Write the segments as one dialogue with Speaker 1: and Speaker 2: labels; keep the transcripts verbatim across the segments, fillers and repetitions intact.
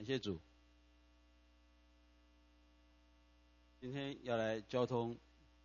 Speaker 1: 感谢主，今天要来交通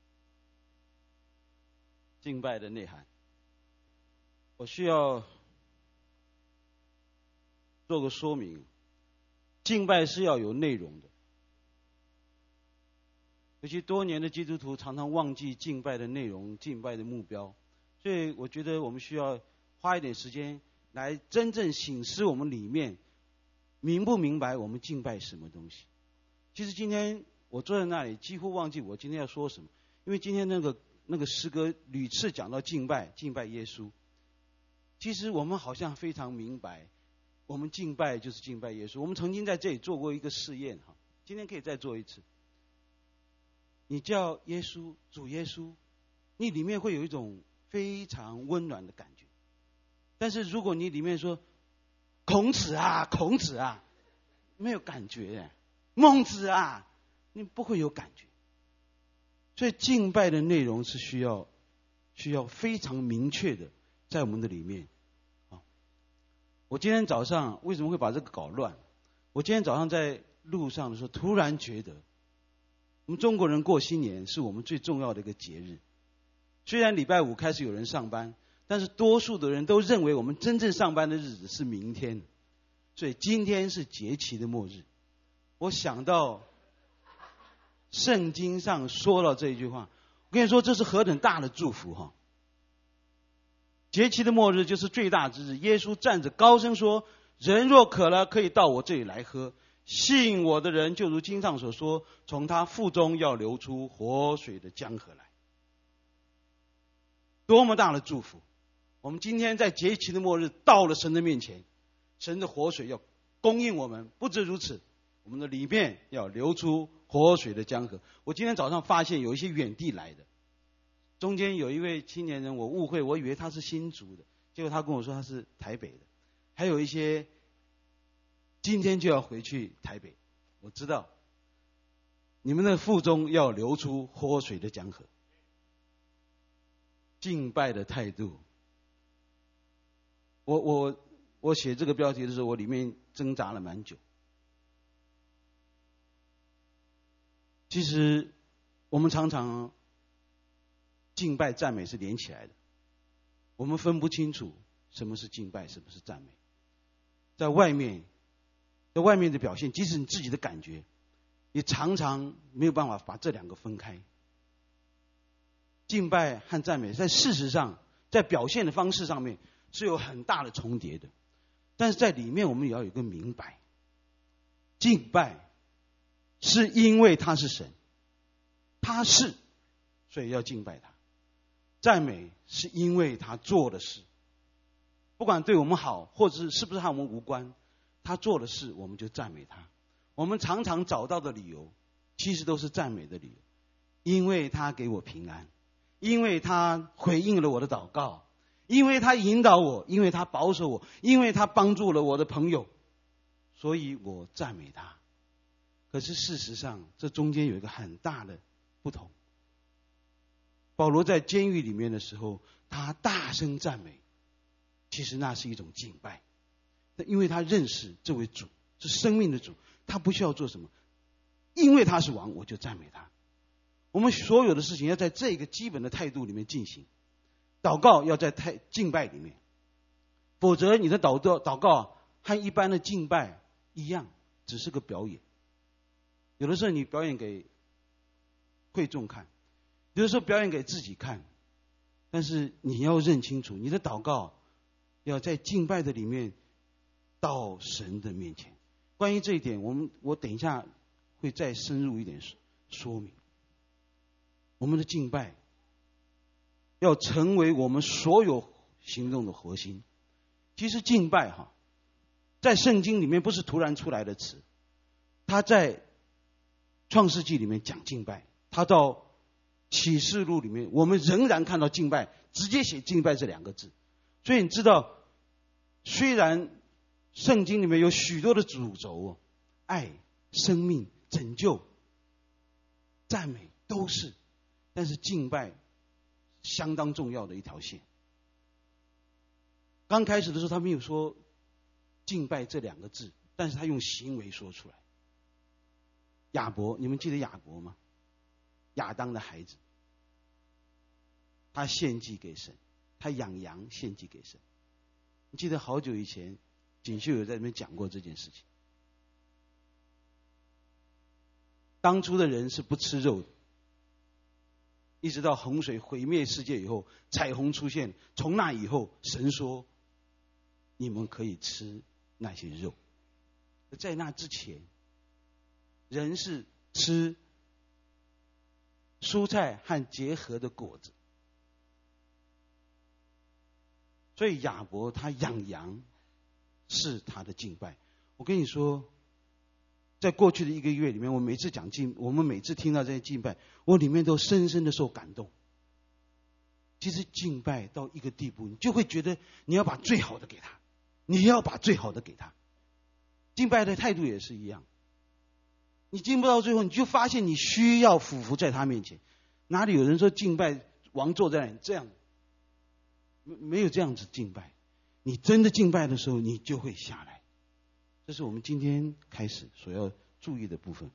Speaker 1: 敬拜的内涵。我需要做个说明，敬拜是要有内容的。尤其多年的基督徒常常忘记敬拜的内容、敬拜的目标，所以我觉得我们需要花一点时间来真正省思我们里面明不明白我们敬拜什么东西。其实今天我坐在那里，几乎忘记我今天要说什么，因为今天那个那个诗歌屡次讲到敬拜，敬拜耶稣。其实我们好像非常明白，我们敬拜就是敬拜耶稣。我们曾经在这里做过一个试验哈，今天可以再做一次。你叫耶稣主耶稣，你里面会有一种非常温暖的感觉。但是如果你里面说孔子啊孔子啊，没有感觉。孟子啊，你不会有感觉。所以敬拜的内容是需要需要非常明确的在我们的里面。我今天早上为什么会把这个搞乱？我今天早上在路上的时候，突然觉得我们中国人过新年是我们最重要的一个节日。虽然礼拜五开始有人上班，但是多数的人都认为我们真正上班的日子是明天，所以今天是节期的末日。我想到圣经上说了这一句话，我跟你说这是何等大的祝福哈！节期的末日就是最大之日，耶稣站着高声说：人若渴了，可以到我这里来喝，信我的人就如经上所说，从他腹中要流出活水的江河来。多么大的祝福！我们今天在节期的末日到了神的面前，神的活水要供应我们。不止如此，我们的里面要流出活水的江河。我今天早上发现有一些远地来的，中间有一位青年人，我误会，我以为他是新竹的，结果他跟我说他是台北的。还有一些今天就要回去台北，我知道你们的腹中要流出活水的江河。敬拜的态度，我我我写这个标题的时候，我里面挣扎了蛮久。其实我们常常敬拜赞美是连起来的，我们分不清楚什么是敬拜，什么是赞美。在外面，在外面的表现，即使你自己的感觉，也常常没有办法把这两个分开。敬拜和赞美在事实上，在表现的方式上面是有很大的重叠的，但是在里面我们也要有个明白，敬拜是因为他是神，他是，所以要敬拜他；赞美是因为他做的事，不管对我们好或者是是不是和我们无关，他做的事我们就赞美他。我们常常找到的理由其实都是赞美的理由，因为他给我平安，因为他回应了我的祷告，因为他引导我，因为他保守我，因为他帮助了我的朋友，所以我赞美他。可是事实上这中间有一个很大的不同。保罗在监狱里面的时候，他大声赞美，其实那是一种敬拜，因为他认识这位主是生命的主，他不需要做什么，因为他是王，我就赞美他。我们所有的事情要在这个基本的态度里面进行，祷告要在态敬拜里面，否则你的祷告祷告和一般的敬拜一样，只是个表演。有的时候你表演给会众看，有的时候表演给自己看，但是你要认清楚，你的祷告要在敬拜的里面到神的面前。关于这一点，我们我等一下会再深入一点说明。我们的敬拜要成为我们所有行动的核心。其实敬拜哈，在圣经里面不是突然出来的词，他在创世纪里面讲敬拜，他到启示录里面我们仍然看到敬拜，直接写敬拜这两个字。所以你知道，虽然圣经里面有许多的主轴，爱、生命、拯救、赞美都是，但是敬拜相当重要的一条线。刚开始的时候他没有说敬拜这两个字， 但是他用行为说出来。亚伯，你们记得亚伯吗？亚当的孩子，他献祭给神，他养羊献祭给神。你记得好久以前，锦绣有在那边讲过这件事情。当初的人是不吃肉的，一直到洪水毁灭世界以后，彩虹出现，从那以后，神说你们可以吃那些肉。在那之前，人是吃蔬菜和结合的果子。所以亚伯他养羊是他的敬拜。我跟你说，在过去的一个月里面，我每次讲敬，我们每次听到这些敬拜，我里面都深深的受感动。其实敬拜到一个地步，你就会觉得你要把最好的给他，你要把最好的给他。敬拜的态度也是一样，你敬不到最后，你就发现你需要俯伏在他面前。哪里有人说敬拜王坐在那里这样？没有这样子敬拜。你真的敬拜的时候，你就会下来。这是我们今天开始所要注意的部分。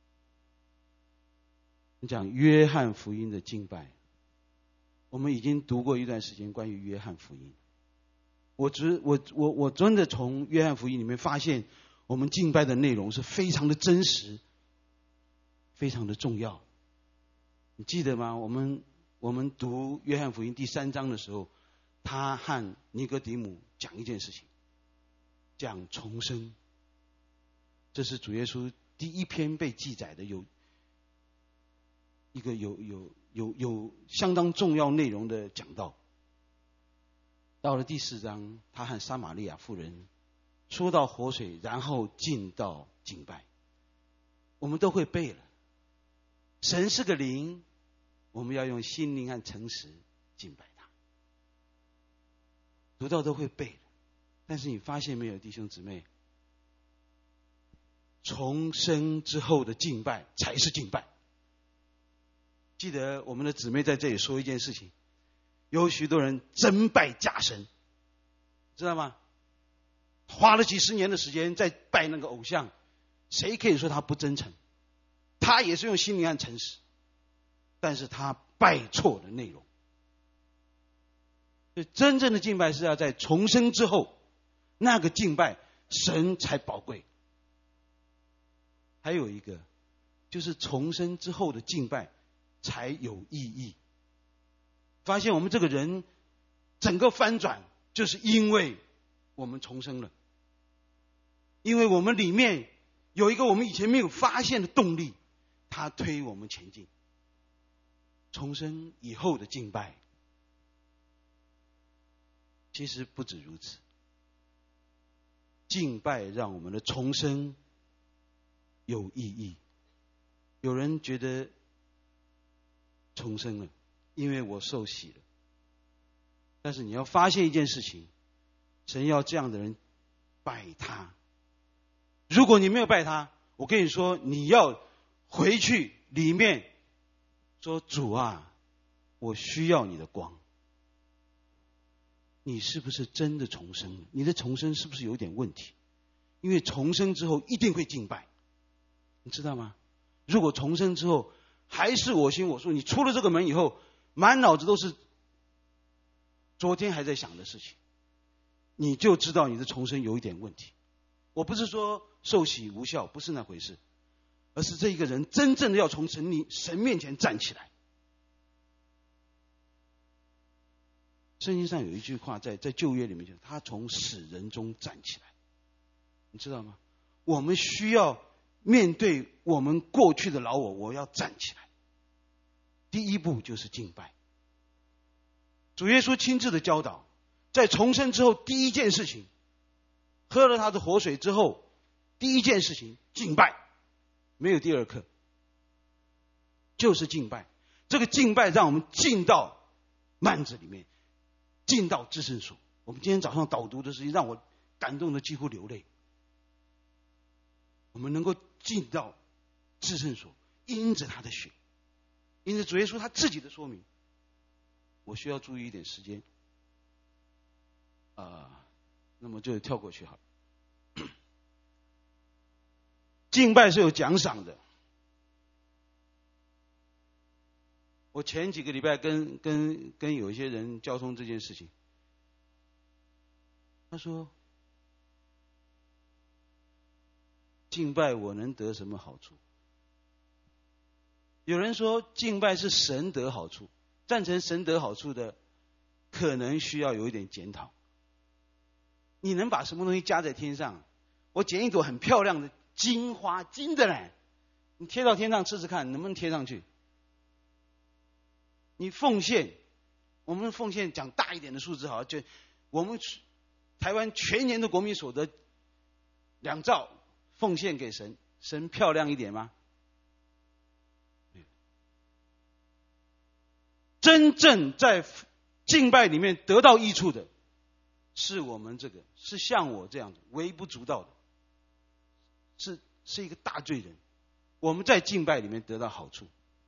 Speaker 1: 你讲约翰福音的敬拜，我们已经读过一段时间关于约翰福音。我只我我我真的从约翰福音里面发现，我们敬拜的内容是非常的真实，非常的重要。你记得吗？我们我们读约翰福音第三章的时候，他和尼哥底母讲一件事情，讲重生。这是主耶稣第一篇被记载的有一个有有有有相当重要内容的讲道。到了第四章，他和撒玛利亚妇人说到活水，然后进到敬拜。我们都会背了。神是个灵，我们要用心灵和诚实敬拜他。读到都会背了，但是你发现没有，弟兄姊妹，重生之后的敬拜才是敬拜。记得我们的姊妹在这里说一件事情，有许多人真拜假神，知道吗？花了几十年的时间在拜那个偶像，谁可以说他不真诚？他也是用心灵和诚实，但是他拜错了内容。所以真正的敬拜是要在重生之后，那个敬拜神才宝贵。还有一个就是重生之后的敬拜才有意义。发现我们这个人整个翻转，就是因为我们重生了，因为我们里面有一个我们以前没有发现的动力，它推我们前进。重生以后的敬拜其实不止如此，敬拜让我们的重生有意义。有人觉得重生了，因为我受洗了。但是你要发现一件事情，神要这样的人拜他。如果你没有拜他，我跟你说，你要回去里面说，主啊，我需要你的光。你是不是真的重生了？你的重生是不是有点问题？因为重生之后一定会敬拜，你知道吗？如果重生之后还是我行我素，你出了这个门以后，满脑子都是昨天还在想的事情，你就知道你的重生有一点问题。我不是说受洗无效，不是那回事，而是这一个人真正的要从神你神面前站起来。圣经上有一句话在在旧约里面讲，他从死人中站起来，你知道吗？我们需要面对我们过去的老我，我要站起来。第一步就是敬拜。主耶稣亲自的教导，在重生之后第一件事情，喝了他的活水之后，第一件事情敬拜，没有第二课，就是敬拜。这个敬拜让我们进到幔子里面，进到至圣所。我们今天早上导读的事情让我感动的几乎流泪。我们能够进到至圣所，因着他的血，因着主耶稣他自己的说明。我需要注意一点时间啊、呃，那么就跳过去好了。 敬拜是有奖赏的。我前几个礼拜跟跟跟有一些人交通这件事情，他说敬拜我能得什么好处？有人说敬拜是神得好处，赞成神得好处的，可能需要有一点检讨。你能把什么东西加在天上？我捡一朵很漂亮的金花，金的嘞，你贴到天上试试看，能不能贴上去？你奉献，我们奉献讲大一点的数字好了，就我们台湾全年的国民所得两兆，奉献给神，神漂亮一点吗？真正在敬拜里面得到益处的，是我们这个，是像我这样的微不足道的，是是一个大罪人。我们在敬拜里面得到好处。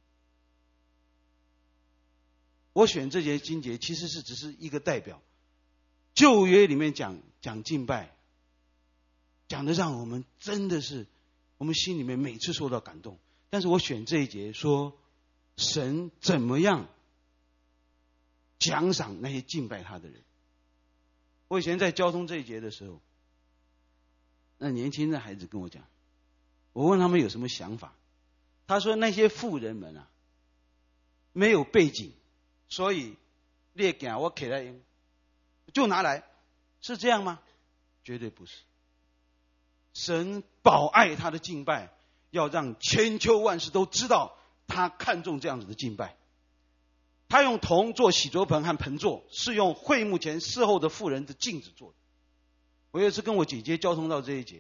Speaker 1: 我选这节经节其实是只是一个代表，旧约里面讲讲敬拜，讲的让我们真的是我们心里面每次受到感动。但是我选这一节说，神怎么样奖赏那些敬拜他的人。我以前在交通这一节的时候，那年轻的孩子跟我讲，我问他们有什么想法，他说那些富人们啊，没有背景，所以列给我给来就拿来，是这样吗？绝对不是。神保爱他的敬拜，要让千秋万世都知道他看重这样子的敬拜。他用铜做洗濯盆和盆座，是用会幕前侍候的妇人的镜子做的。我有一次跟我姐姐交通到这一节，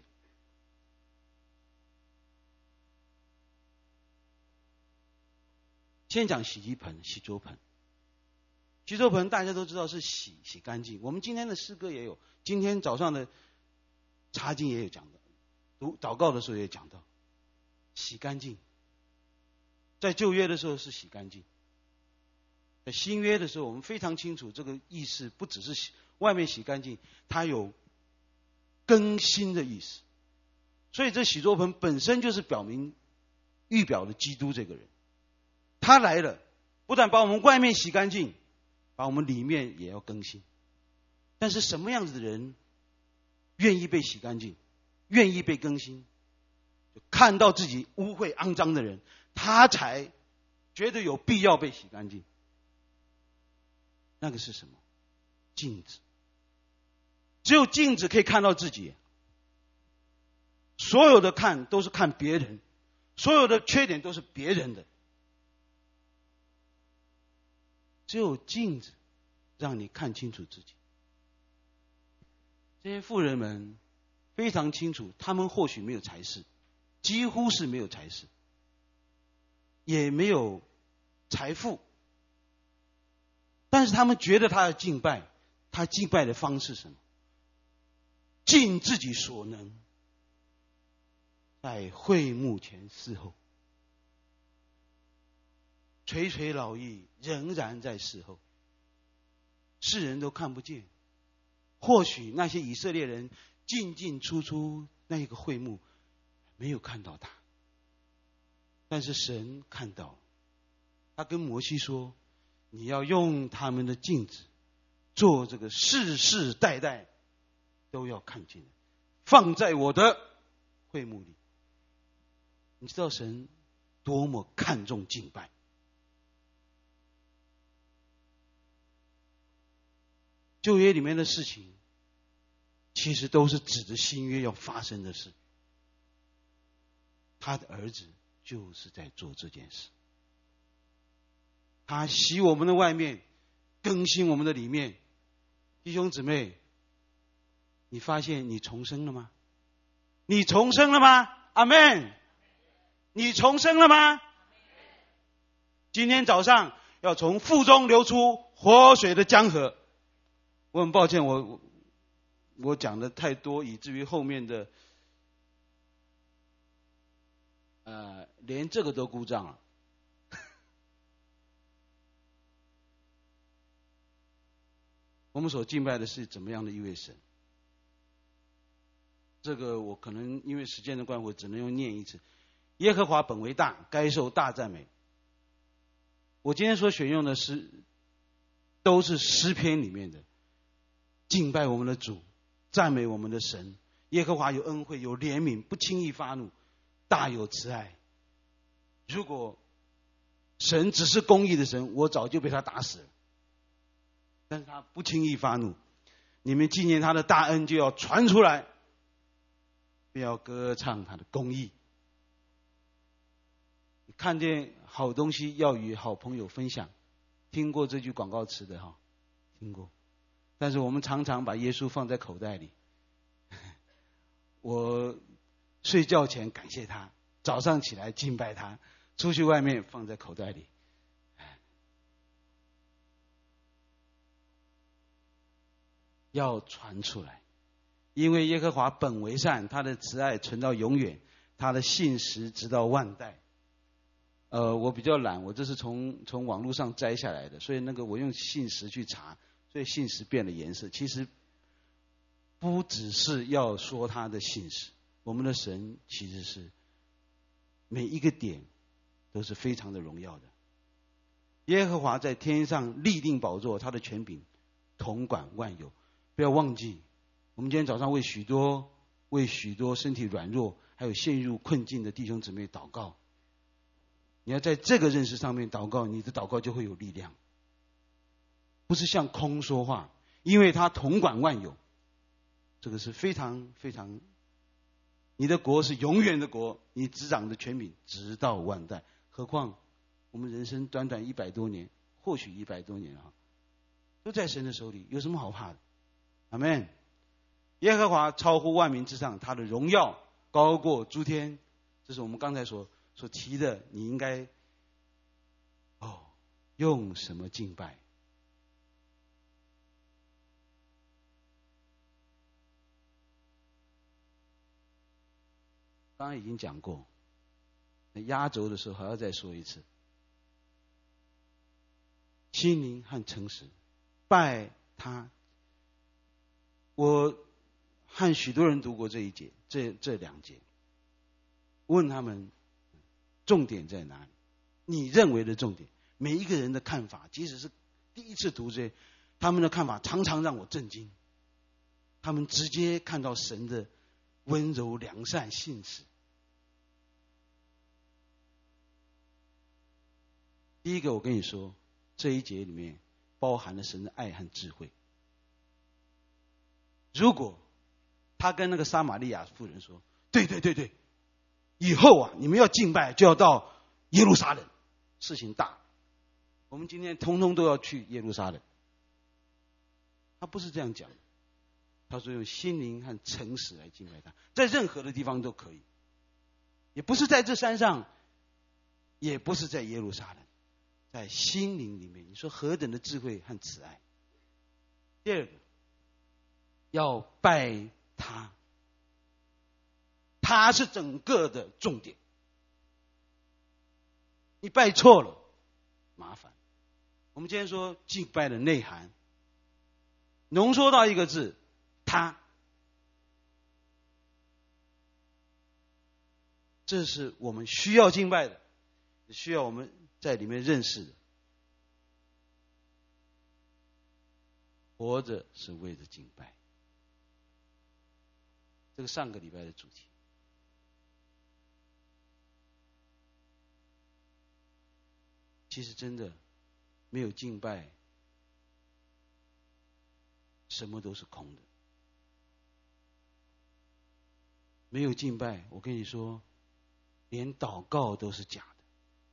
Speaker 1: 先讲洗衣盆、洗濯盆。洗濯盆大家都知道是洗洗干净，我们今天的诗歌也有，今天早上的查经也有讲到，读祷告的时候也讲到，洗干净。在旧约的时候是洗干净，在新约的时候，我们非常清楚这个意思，不只是洗外面洗干净，它有更新的意思。所以这洗濯盆本身就是表明预表的基督这个人，他来了，不但把我们外面洗干净，把我们里面也要更新。但是什么样子的人愿意被洗干净，愿意被更新？就看到自己污秽肮脏的人，他才觉得有必要被洗干净。那个是什么？镜子。只有镜子可以看到自己，所有的看都是看别人，所有的缺点都是别人的。只有镜子让你看清楚自己。这些富人们非常清楚，他们或许没有财势，几乎是没有财势，也没有财富，但是他们觉得他要敬拜，他敬拜的方式是什么？尽自己所能，在会幕前侍候，垂垂老矣，仍然在侍候，世人都看不见。或许那些以色列人进进出出那一个会幕，没有看到他，但是神看到了。他跟摩西说，你要用他们的镜子做这个世世代代都要看见的，放在我的会幕里。你知道神多么看重敬拜。旧约里面的事情其实都是指着新约要发生的事，他的儿子就是在做这件事。他洗我们的外面，更新我们的里面。弟兄姊妹，你发现你重生了吗？你重生了吗？阿们。你重生了吗？今天早上要从腹中流出活水的江河。我很抱歉，我我讲的太多，以至于后面的呃连这个都故障了。我们所敬拜的是怎么样的一位神？ 这个我可能因为时间的关系，我只能用念一次。耶和华本为大，该受大赞美。我今天所选用的诗，都是诗篇里面的，敬拜我们的主，赞美我们的神。耶和华有恩惠，有怜悯，不轻易发怒，大有慈爱。如果神只是公义的神，我早就被他打死了。但是他不轻易发怒，你们纪念他的大恩就要传出来，不要歌唱他的公义。看见好东西要与好朋友分享，听过这句广告词的哈？听过。但是我们常常把耶稣放在口袋里。我睡觉前感谢他，早上起来敬拜他，出去外面放在口袋里。要传出来，因为耶和华本为善，他的慈爱存到永远，他的信实直到万代。呃，我比较懒，我这是从从网络上摘下来的，所以那个我用信实去查，所以信实变了颜色。其实不只是要说他的信实，我们的神其实是每一个点都是非常的荣耀的。耶和华在天上立定宝座，他的权柄统管万有。不要忘记，我们今天早上为许多为许多身体软弱还有陷入困境的弟兄姊妹祷告。你要在这个认识上面祷告，你的祷告就会有力量，不是向空说话，因为他统管万有，这个是非常非常，你的国是永远的国，你执掌的权柄直到万代。何况我们人生短短一百多年，或许一百多年啊，都在神的手里，有什么好怕的？阿们。耶和华超乎万民之上，他的荣耀高过诸天。这是我们刚才所所提的，你应该哦用什么敬拜？刚刚已经讲过，压轴的时候还要再说一次。心灵和诚实，拜他。我和许多人读过这一节，这这两节，问他们重点在哪里？你认为的重点？每一个人的看法，即使是第一次读这，他们的看法常常让我震惊。他们直接看到神的温柔、良善、信实。第一个，我跟你说，这一节里面包含了神的爱和智慧。如果他跟那个撒玛利亚妇人说：“对对对对，以后啊，你们要敬拜就要到耶路撒冷，事情大。我们今天通通都要去耶路撒冷。”他不是这样讲，他说用心灵和诚实来敬拜他，在任何的地方都可以，也不是在这山上，也不是在耶路撒冷，在心灵里面，你说何等的智慧和慈爱。第二个，要拜他，他是整个的重点。你拜错了，麻烦。我们今天说敬拜的内涵，浓缩到一个字，他。这是我们需要敬拜的，需要我们在里面认识的。活着是为了敬拜。这个上个礼拜的主题。其实真的没有敬拜，什么都是空的。没有敬拜，我跟你说，连祷告都是假的。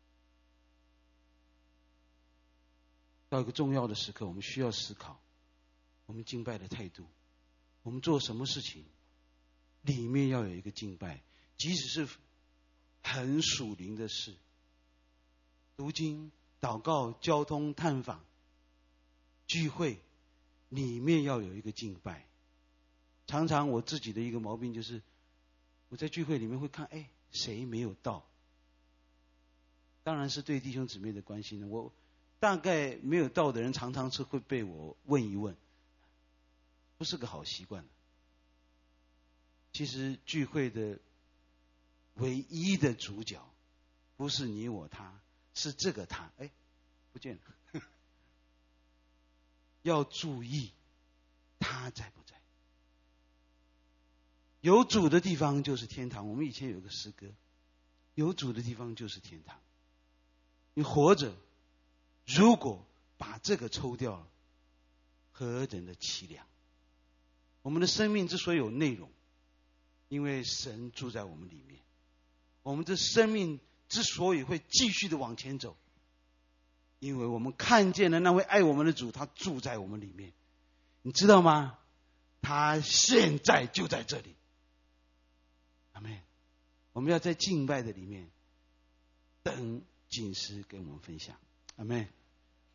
Speaker 1: 到一个重要的时刻，我们需要思考我们敬拜的态度。我们做什么事情里面要有一个敬拜，即使是很属灵的事，读经、祷告、交通、探访、聚会，里面要有一个敬拜。常常我自己的一个毛病就是，我在聚会里面会看，哎，谁没有到？当然是对弟兄姊妹的关心呢。我大概没有到的人，常常是会被我问一问，不是个好习惯。 其实聚会的唯一的主角不是你我他，是这个他。哎，不见了。要注意他在不在。有主的地方就是天堂。我们以前有个诗歌，有主的地方就是天堂。你活着，如果把这个抽掉了，何等的凄凉。我们的生命之所以有内容，因为神住在我们里面。我们的生命之所以会继续的往前走，因为我们看见了那位爱我们的主，他住在我们里面。你知道吗？他现在就在这里。阿们。我们要在敬拜的里面等锦诗跟我们分享。阿们。